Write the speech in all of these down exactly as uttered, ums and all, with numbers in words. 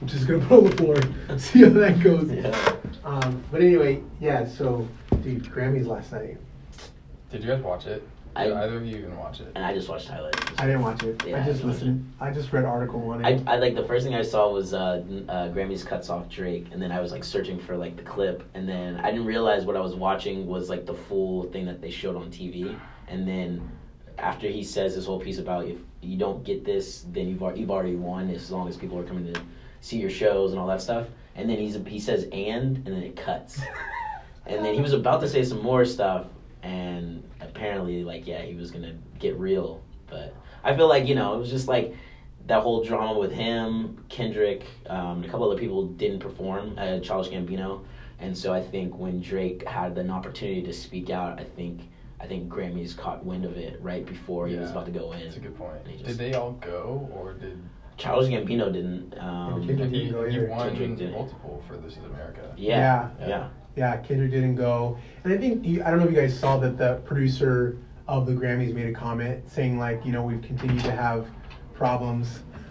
I'm just gonna put on the floor, see how that goes. Yeah. Um, but anyway, yeah. So, dude, Grammys last night. Did you guys watch it? I- Did either of you even watch it? And I just watched highlights. I didn't watch it. Yeah, I I just didn't watch listened. I just read article on I, it. I like the first thing I saw was uh, uh, Grammys cuts off Drake, and then I was like searching for like the clip, and then I didn't realize what I was watching was like the full thing that they showed on T V, and then after he says this whole piece about if you don't get this, then you've al- you've already won as long as people are coming to see your shows and all that stuff, and then he's he says and and then it cuts, and then he was about to say some more stuff, and apparently like yeah he was gonna get real, but I feel like you know it was just like. That whole drama with him, Kendrick, um, a couple other people didn't perform, uh, Childish Gambino, and so I think when Drake had an opportunity to speak out, I think I think Grammys caught wind of it right before he was Yeah, about to go in. That's a good point. They just- Did they all go, or did Childish Gambino didn't. Um, Kendrick he, didn't go he either. won Kendrick didn't. multiple for This Is America? yeah, Yeah. yeah, Yeah, Kendrick didn't go, and I think you, I don't know if you guys saw that the producer of the Grammys made a comment saying like, you know, we've continued to have problems.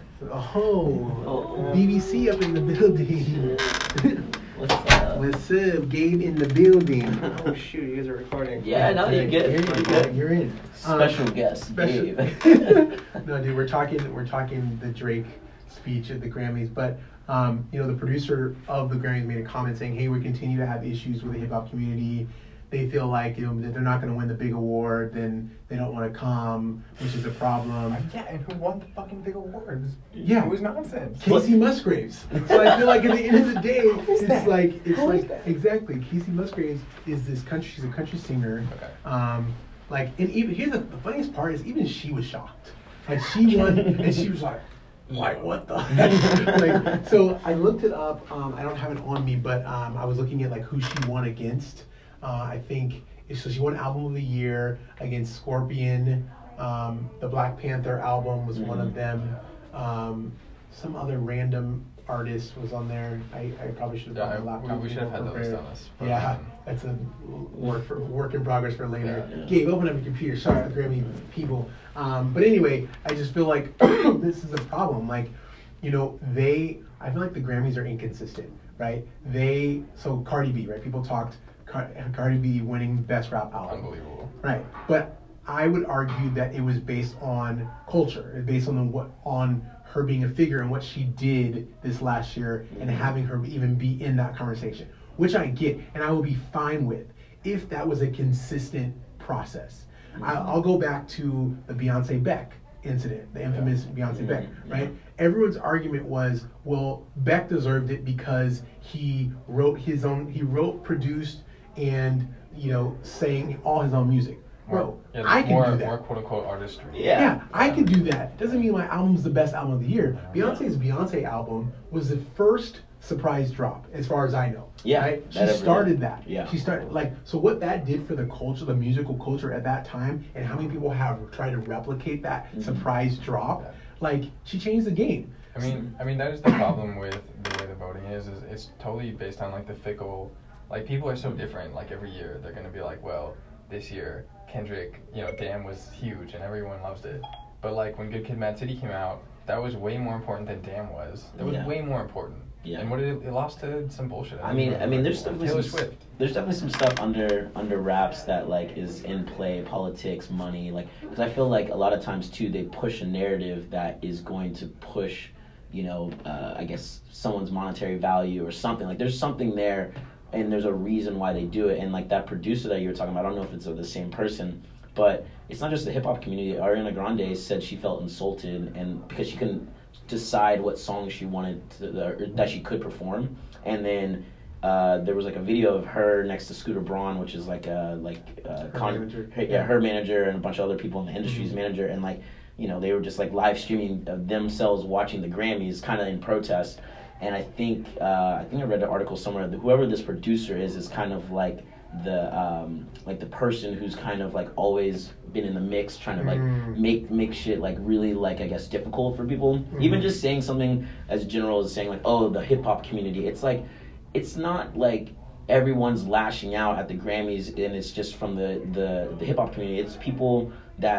Oh, Oh. B B C up in the building. What's up? What's up, Gabe in the building? Oh shoot, you guys are recording. Yeah, no, you're good. You're, You're in. good. You're in. Um, Special guest, special- Gabe. No, dude, we're talking. We're talking the Drake speech at the Grammys, but um, you know, the producer of the Grammys made a comment saying, "Hey, we continue to have issues with the hip hop community. They feel like you know that they're not going to win the big award, then they don't want to come, which is a problem." Yeah, and who won the fucking big awards? Yeah. It was nonsense. Casey Musgraves. So I feel like at the end of the day, Who's it's that? like it's Who is like that? exactly. Casey Musgraves is this country. She's a country singer. Okay. Um, like, and even here's the, the funniest part is even she was shocked. Like she won, and she was like, like what the heck? Like, so I looked it up. Um, I don't have it on me, but um, I was looking at like who she won against. Uh, I think so. She won Album of the Year against Scorpion. Um, the Black Panther album was one of them. Um, some other random artist was on there. I, I probably should have Yeah, brought I- my laptop. we, we should have had more that list prepared. on us. but, Yeah, um, that's a work for work in progress for later. Yeah, yeah. Gabe, open up your computer. Sorry, the Grammy people. Um, but anyway, I just feel like this is a problem. Like, you know, they. I feel like the Grammys are inconsistent, right? They. So Cardi B, right? People talked Car- Cardi B winning Best Rap Album, Unbelievable. right? But I would argue that it was based on culture, based on the, what on her being a figure and what she did this last year, and having her even be in that conversation, which I get, and I will be fine with if that was a consistent process. I, I'll go back to the Beyonce Beck incident, the infamous Beyonce Beck, right? Everyone's argument was, well, Beck deserved it because he wrote his own, he wrote, produced, and you know, sang all his own music. Bro, yeah, I can more, do that. more quote unquote artistry. Yeah. Yeah, I could do that. Doesn't mean my album's the best album of the year. Beyonce's Beyonce album was the first surprise drop, as far as I know. Yeah, right? She that ever started did. that. Yeah. She started like so. What that did for the culture, the musical culture at that time, and how many people have tried to replicate that Mm-hmm. surprise drop, like she changed the game. I mean, I mean that is the problem with the way the voting is. Is it's totally based on like the fickle. Like people are so different. Like every year, they're gonna be like, well, this year Kendrick, you know, Damn was huge and everyone loves it. But like when Good Kid, Mad City came out, that was way more important than Damn was. That was Yeah. way more important. Yeah. And what did it, it lost to some bullshit. I mean, I mean, there's Taylor definitely some, Swift. there's definitely some stuff under under wraps that like is in play, politics, money, like because I feel like a lot of times too they push a narrative that is going to push, you know, uh, I guess someone's monetary value or something. Like there's something there, and there's a reason why they do it. And like that producer that you were talking about, I don't know if it's of the same person, but it's not just the hip hop community. Ariana Grande said she felt insulted, and because she couldn't decide what songs she wanted to, or that she could perform, and then uh, there was like a video of her next to Scooter Braun, which is like a like uh, Her manager. her, yeah, her manager and a bunch of other people in the industry's Mhm. manager, and like you know they were just like live streaming of themselves watching the Grammys, kind of in protest. And I think uh, I think I read an article somewhere that whoever this producer is is kind of like the um, like the person who's kind of like always been in the mix, trying to like Mm. make make shit like really like I guess difficult for people. Mhm. Even just saying something as general as saying like, oh, the hip hop community. It's like it's not like everyone's lashing out at the Grammys and it's just from the the, the hip hop community. It's people that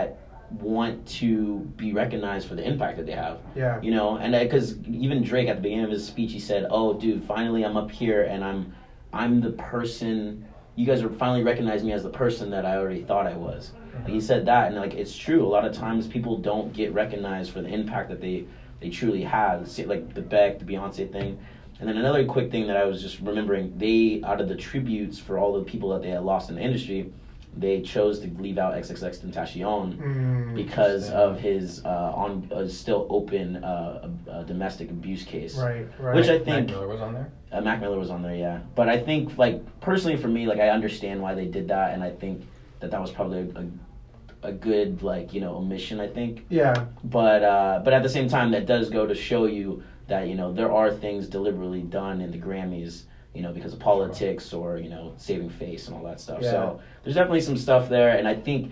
want to be recognized for the impact that they have. Yeah. You know, and because even Drake at the beginning of his speech, he said, "Oh, dude, finally I'm up here and I'm, I'm the person. You guys are finally recognizing me as the person that I already thought I was." Like, he said that, and like it's true. A lot of times people don't get recognized for the impact that they they truly have. See, like the Beck, the Beyonce thing. And then another quick thing that I was just remembering, they, out of the tributes for all the people that they had lost in the industry, they chose to leave out X X X Tentacion Mm, because of his uh, on uh, still open uh, uh, domestic abuse case. Right, right. Which I Mac think Miller was on there. uh, Mac Miller was on there, yeah. But I think, like, personally for me, like, I understand why they did that, and I think that that was probably a, a good, like, you know, omission, I think. Yeah. But uh, but at the same time, that does go to show you that, you know, there are things deliberately done in the Grammys, you know, because of politics or, you know, saving face and all that stuff. Yeah. So there's definitely some stuff there, and I think,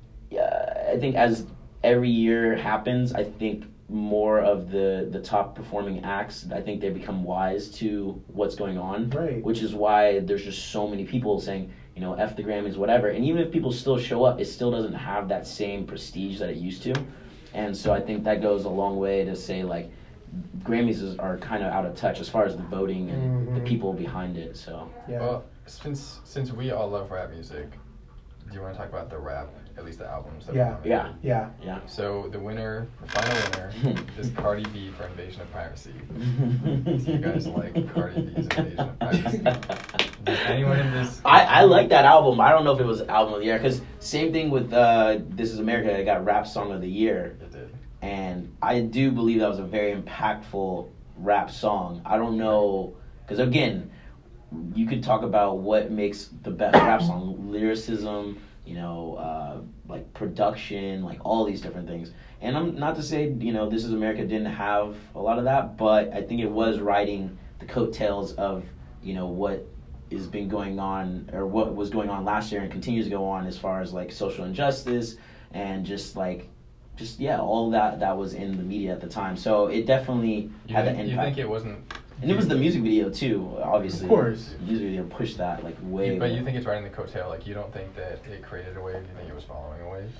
uh, I think as every year happens, I think more of the, the top performing acts, I think they become wise to what's going on, Right. which is why there's just so many people saying, you know, F the Grammys, whatever. And even if people still show up, it still doesn't have that same prestige that it used to. And so I think that goes a long way to say, like, Grammys is, are kind of out of touch as far as the voting and Mhm. the people behind it. So Yeah. Well, since since we all love rap music, do you want to talk about the rap, at least the albums? That Yeah. were yeah, nominated? yeah. yeah. So the winner, the final winner, is Cardi B for Invasion of Privacy. Do you guys like Cardi B's Invasion of Privacy? Does anyone in this? I, I like that album. I don't know if it was album of the year, because same thing with uh, This Is America. It got Rap Song of the Year, It did. and I do believe that was a very impactful rap song. I don't know, because again, you could talk about what makes the best rap song: lyricism, you know, uh, like production, like all these different things. And I'm not to say, you know, This Is America didn't have a lot of that, but I think it was riding the coattails of, you know, what has been going on, or what was going on last year and continues to go on as far as like social injustice and just like, just yeah, all that that was in the media at the time. So it definitely You had think, that you impact. think it wasn't? And it was the music video too, obviously. Of course. The music video pushed that like way. But you more. think it's riding the coattail? Like you don't think that it created a wave? You think it was following a wave?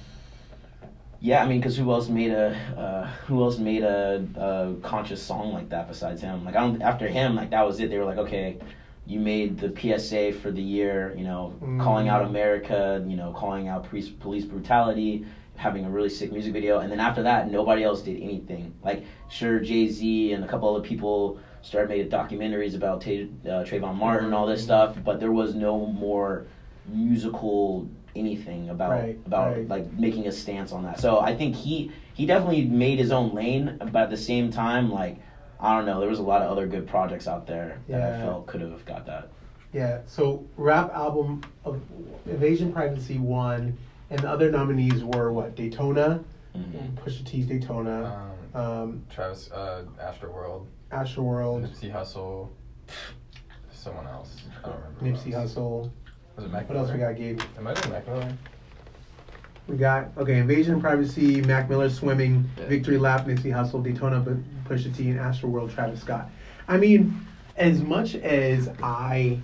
Yeah, I mean, because who else made a uh, who else made a, a conscious song like that besides him? Like I don't. After him, like that was it. They were like, okay, you made the P S A for the year. You know, Mm. calling out America. You know, calling out police police brutality. Having a really sick music video, and then after that, nobody else did anything. Like, sure, Jay-Z and a couple other people started making documentaries about Tay, uh, Trayvon Martin and all this stuff, but there was no more musical anything about Right, about right. like making a stance on that. So I think he he definitely made his own lane, but at the same time, like I don't know, there was a lot of other good projects out there that I Yeah. felt could have got that. Yeah, so rap album of Invasion Privacy won, and the other nominees were what? Daytona, Mhm. Pusha T's Daytona, Um, um, Travis, uh, Astroworld, Astroworld, Nipsey Hussle, someone else. I don't remember. who Nipsey else. Hussle. Was it Mac What else we Miller? got, Gabe? It might have been Mac Miller. We got, okay, Invasion Privacy, Mac Miller Swimming, Yeah. Victory Lap, Nipsey Hussle, Daytona, P- Pusha T, and Astroworld, Travis Scott. I mean, as much as I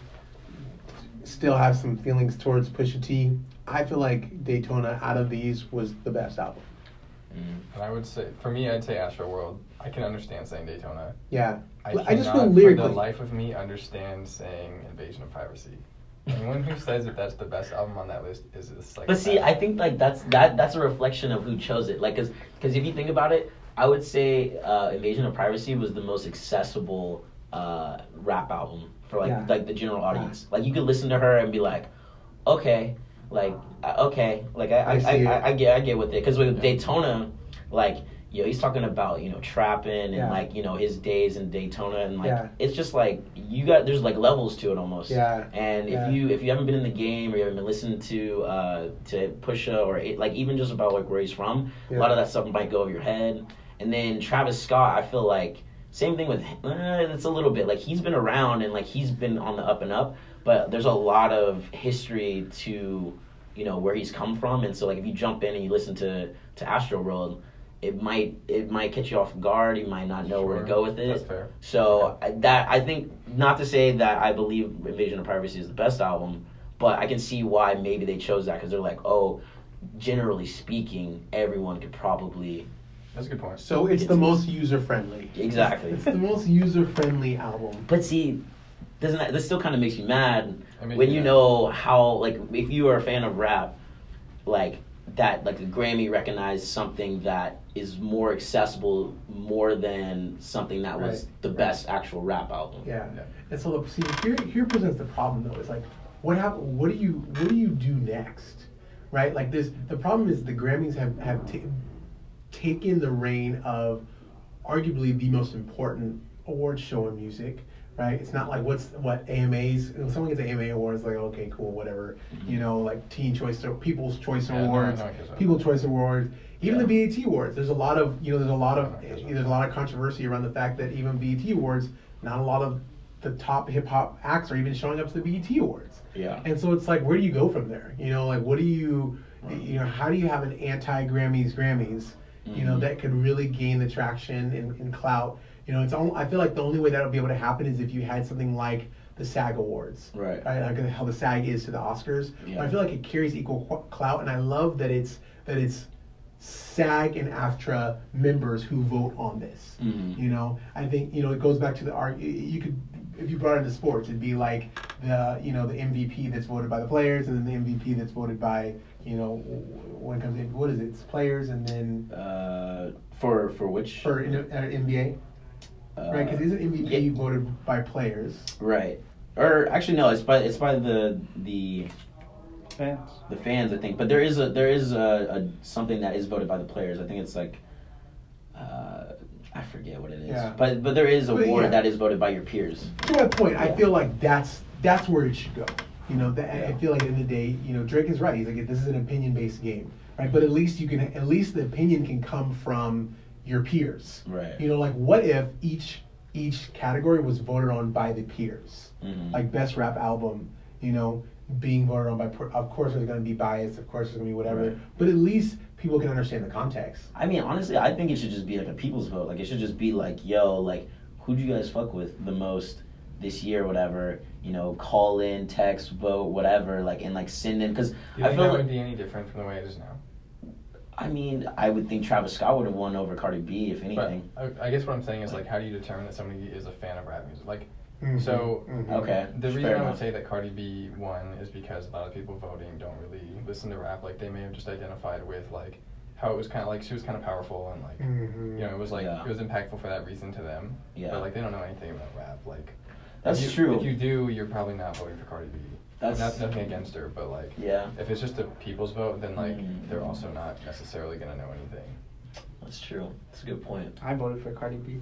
still have some feelings towards Pusha T, I feel like Daytona out of these was the best album. Mhm. And I would say, for me, I'd say Astroworld. I can understand saying Daytona. Yeah. I, I just cannot, feel for lyrically. the life of me, understand saying Invasion of Privacy. Anyone who says that that's the best album on that list is just like. But see, I think like that's that that's a reflection of who chose it. Like, cause, 'cause if you think about it, I would say uh, Invasion of Privacy was the most accessible uh, rap album for like Yeah. like the general audience. Like you could listen to her and be like, okay, like uh, okay, like I I, I I, see I, it. I get I get with it. Cause with Daytona, like. Yo, he's talking about, you know, trapping and Yeah. like, you know, his days in Daytona and like Yeah. it's just like you got there's like levels to it almost. Yeah. And Yeah. if you if you haven't been in the game or you haven't been listening to uh to Pusha or it, like even just about like where he's from, Yeah. a lot of that stuff might go over your head. And then Travis Scott, I feel like same thing with uh, it's a little bit like he's been around and like he's been on the up and up, but there's a lot of history to, you know, where he's come from. And so like if you jump in and you listen to to Astroworld, it might it might catch you off guard. You might not know where to Sure. go with it. That's fair. So I- that I think not to say that I believe Invasion of Privacy is the best album, but I can see why maybe they chose that because they're like, oh, generally speaking, everyone could probably. That's a good point. So it's the most user friendly. Exactly. It's the most user friendly album. But see, doesn't that, that still kind of makes me mad I mean, when yeah. you know how, like, if you are a fan of rap, like that, like the Grammy recognized something that is more accessible more than something that was Right. the best actual rap album. Yeah. Yeah. And so the, see here here presents the problem though. It's like what hap- what do you what do you do next? Right? Like this the problem is the Grammys have have ta- taken the reign of arguably the most important award show in music. Right? It's not like what's what A M As. When someone gets an A M A award, it's like okay, cool, whatever. You know, like Teen Choice, People's Choice Yeah, no, Awards, no one cares about People's Choice Awards, even Yeah. the B E T Awards. There's a lot of you know, there's a lot of No one cares about there's a lot of controversy around the fact that even B E T Awards, not a lot of the top hip hop acts are even showing up to the B E T Awards. Yeah. And so it's like, where do you go from there? You know, like what do you, you know, how do you have an anti-Grammys Grammys, you know, Mhm. that could really gain the traction and, and clout? You know, it's all, I feel like the only way that would be able to happen is if you had something like the SAG Awards, Right. right? Like how the SAG is to the Oscars. Yeah. But I feel like it carries equal qu- clout, and I love that it's that it's SAG and AFTRA members who vote on this. Mhm. You know, I think you know it goes back to the art. You could, if you brought it into sports, it'd be like the you know the M V P that's voted by the players, and then the M V P that's voted by you know when it comes in what is it? It's players, and then Uh, for for which? for in, uh, N B A, uh, right? Because isn't M V P yeah. voted by players? Right. Or actually no, it's by it's by the the Fans. the fans, I think. But there is a there is a, a something that is voted by the players. I think it's like uh, I forget what it is. Yeah. But but there is a But, award yeah. that is voted by your peers. To my point, I Yeah. feel like that's that's where it should go. You know, that, I Yeah. feel like at the end of the day, you know, Drake is right. He's like, this is an opinion-based game, right? But at least you can, at least the opinion can come from your peers. Right. You know, like what if each each category was voted on by the peers? Mhm. Like best rap album, you know, being voted on by. Per- of course, there's going to be bias. Of course, there's going to be whatever. Right. But at least people can understand the context. I mean, honestly, I think it should just be like a people's vote. Like, it should just be like, yo, like, who do you guys fuck with the most this year, whatever? You know, call in, text, vote, whatever, like, and like send in. Because Do you I think feel that like, would be any different from the way it is now? I mean, I would think Travis Scott would have won over Cardi B, if But anything. I, I guess what I'm saying is like, how do you determine that somebody is a fan of rap music? Like, Mhm. so Mhm. Okay. the reason fair I would enough. say that Cardi B won is because a lot of people voting don't really listen to rap. Like, they may have just identified with like how it was kind of like she was kind of powerful and like Mhm. you know it was like Yeah. it was impactful for that reason to them. Yeah. But like they don't know anything about rap. Like That's if you, true. If you do, you're probably not voting for Cardi B. That's- Not, nothing against her, but like Yeah, if it's just a people's vote, then like Mhm. they're also not necessarily gonna know anything. that's true. That's a good point. I voted for Cardi B.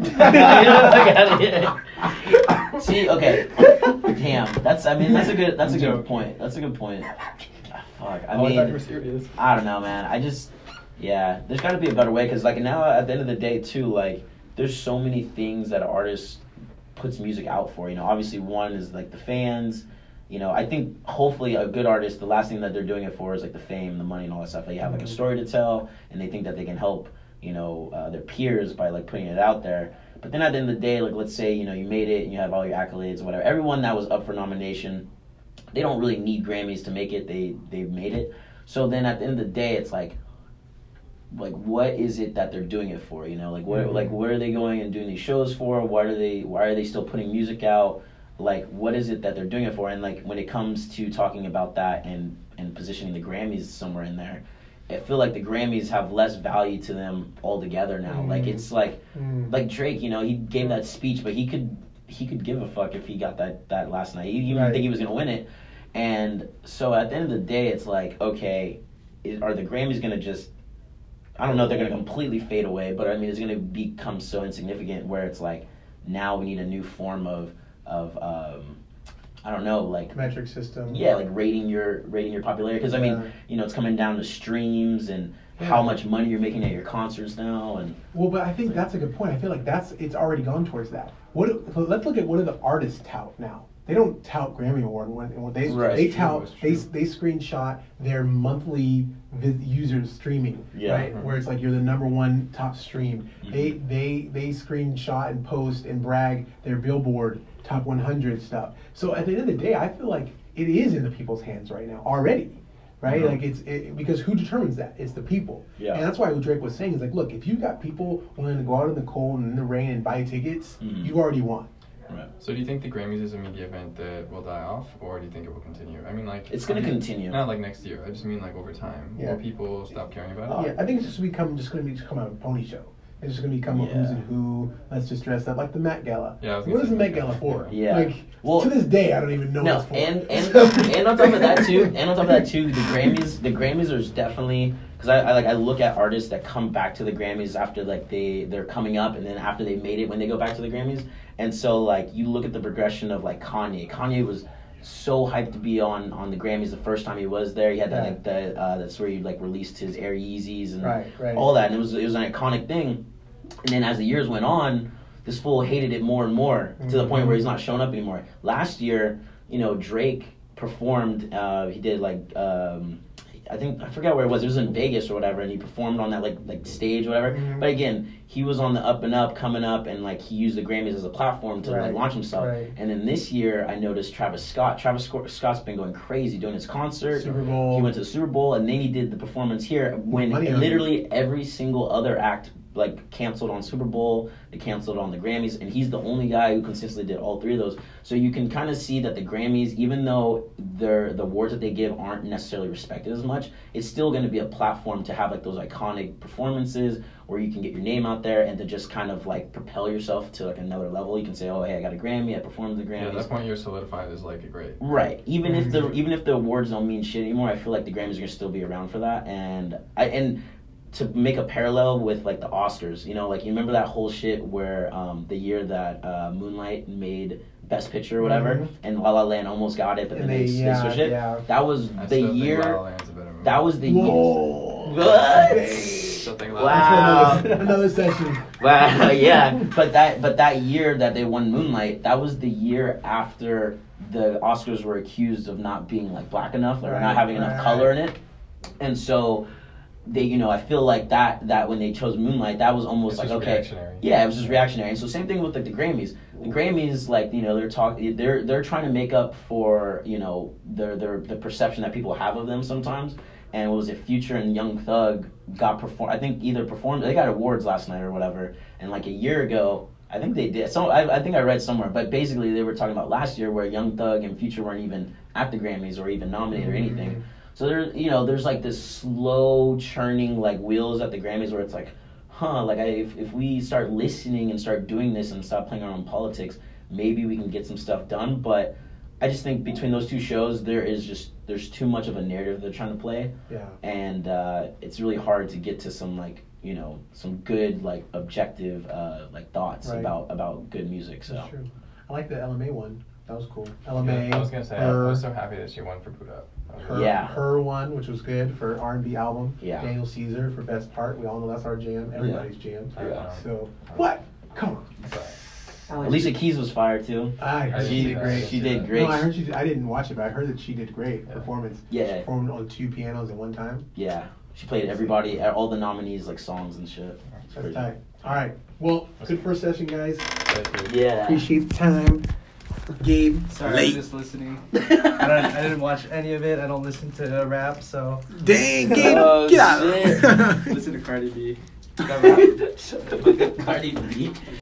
See, okay, damn. That's I mean that's a good that's a good Joke. point. That's a good point. Fuck. I Oh, I thought you mean, were serious. I don't know, man. I just yeah. There's got to be a better way because like now at the end of the day too, like there's so many things that artists puts music out for. You know, obviously one is like the fans. You know, I think hopefully a good artist, the last thing that they're doing it for is like the fame, the money, and all that stuff. They have like a story to tell, and they think that they can help, you know, uh, their peers by like putting it out there. But then at the end of the day, like let's say you know you made it and you have all your accolades or whatever. Everyone that was up for nomination, they don't really need Grammys to make it. They they've made it. So then at the end of the day, it's like, like what is it that they're doing it for? You know, like what Mhm. like what are they going and doing these shows for? Why are they why are they still putting music out? Like what is it that they're doing it for? And like when it comes to talking about that and and positioning the Grammys somewhere in there, I feel like the Grammys have less value to them altogether now. Mm. Like it's like Mm. like Drake, you know, he gave that speech, but he could he could give a fuck if he got that that last night. He didn't even Right. think he was gonna win it. And so at the end of the day, it's like, okay, is, are the Grammys gonna just? I don't know if they're gonna completely fade away, but I mean, it's gonna become so insignificant where it's like now we need a new form of of um, I don't know, like Metric system. yeah, like rating your rating your popularity because I mean, Yeah. you know, it's coming down to streams and Yeah. how much money you're making at your concerts now, and Well, but I think that's a good point. I feel like that's it's already gone towards that. What? do- so let's look at what do the artists tout now. They don't tout Grammy Award when, when they Right. they It's true, tout it's they true. they screenshot their monthly vis- users streaming, Yeah. right? Mhm. Where it's like you're the number one top stream. Mhm. They they they screenshot and post and brag their Billboard top one hundred stuff. So at the end of the day, I feel like it is in the people's hands right now already. right? Mhm. Like it's it, because who determines that? It's the people. Yeah. And that's why what Drake was saying is like, look, if you got people willing to go out in the cold and in the rain and buy tickets, Mhm. you already won. Right. So do you think the Grammys is a media event that will die off, or do you think it will continue? I mean, like It's gonna I mean, continue. Not like next year. I just mean like over time. Yeah. Will people stop caring about it? Yeah, I think it's just become just going to be just come out a pony show. It's just going to become a Yeah. who's and who. Let's just dress up like the Met Gala. Yeah, I was What gonna is say the Met Met Gala Gala. for? Yeah. Like Well- to this day, I don't even know No, what it's for. and and and on top of that too, and on top of that too, the Grammys, the Grammys are definitely because I, I like I look at artists that come back to the Grammys after like they they're coming up, and then after they made it when they go back to the Grammys, and so like you look at the progression of like Kanye. Kanye was so hyped to be on on the Grammys the first time he was there. He had that Yeah. like the uh, that's where he like released his Air Yeezys and Right, right. all that, and it was it was an iconic thing. And then as the years went on, this fool hated it more and more to the point where he's not showing up anymore. Last year, you know, Drake performed. Uh, he did like um, I think I forgot where it was. It was in Vegas or whatever, and he performed on that like like stage or whatever. Mhm. But again, he was on the up and up, coming up, and like he used the Grammys as a platform to Right, like launch himself. right. And then this year, I noticed Travis Scott. Travis Scott- Scott's been going crazy doing his concert. Super Bowl. He went to the Super Bowl, and then he did the performance here when Money on literally every single other act like canceled on Super Bowl, they canceled on the Grammys, and he's the only guy who consistently did all three of those. So you can kind of see that the Grammys, even though their the awards that they give aren't necessarily respected as much, it's still going to be a platform to have like those iconic performances where you can get your name out there and to just kind of like propel yourself to like another level. You can say, oh hey, I got a Grammy, I performed at the Yeah, Grammys. at that point you're solidified as like a great. Right. Even if the Mhm. even if the awards don't mean shit anymore, I feel like the Grammys are gonna still be around for that. And I and to make a parallel with like the Oscars, you know, like you remember that whole shit where um, the year that uh, Moonlight made Best Picture or whatever, Mhm. and La La Land almost got it, but And then they- they, yeah, they switched it. yeah. That was I the still think La La year. Land's a better movie. That was the Whoa. year. What? Still think La La Wow. Land. That's another, another session. Wow, yeah, but that but that year that they won Moonlight, that was the year after the Oscars were accused of not being like black enough or Right, not having enough right. color in it, and so they, you know, I feel like that that when they chose Moonlight, that was almost It's like just okay, reactionary. yeah, it was just reactionary. And so same thing with like the Grammys. The Grammys, like you know, they're talking, they're they're trying to make up for you know their their the perception that people have of them sometimes. And what was it, Future and Young Thug got perform? I think either performed, they got awards last night or whatever. And like a year ago, I think they did. So I, I think I read somewhere, but basically they were talking about last year where Young Thug and Future weren't even at the Grammys or even nominated or anything. So there, you know, there's like this slow churning like wheels at the Grammys where it's like, huh, like I, if if we start listening and start doing this and stop playing our own politics, maybe we can get some stuff done. But I just think between those two shows, there is just there's too much of a narrative they're trying to play, Yeah. and uh, it's really hard to get to some like you know some good like objective uh, like thoughts Right. about about good music. So That's true. I like the L M A one. That was cool. L M A. Yeah, I was gonna say I her, was so happy that she won for Boot Up. That was her, really- Yeah. her one, which was good for R and B album. Yeah. Daniel Caesar for best part. We all know that's our jam. Everybody's jam. Yeah. So what? Come on. Sorry. Alicia Keys was fired too. I heard I she didn't did see great. that. She did great. No, I heard she. Did, I didn't watch it, but I heard that she did great Yeah. performance. Yeah. Performed on two pianos at one time. Yeah, she played everybody, all the nominees like songs and shit. It's That's pretty- tight. All right. Well, good first session, guys. Thank you. Yeah. Appreciate the time. Gabe, Sorry, late. I'm just listening. I, don't, I didn't watch any of it. I don't listen to rap, so Dang, Gabe, Oh, get out. shit. listen to Cardi B. Shut the fuck up, Cardi B.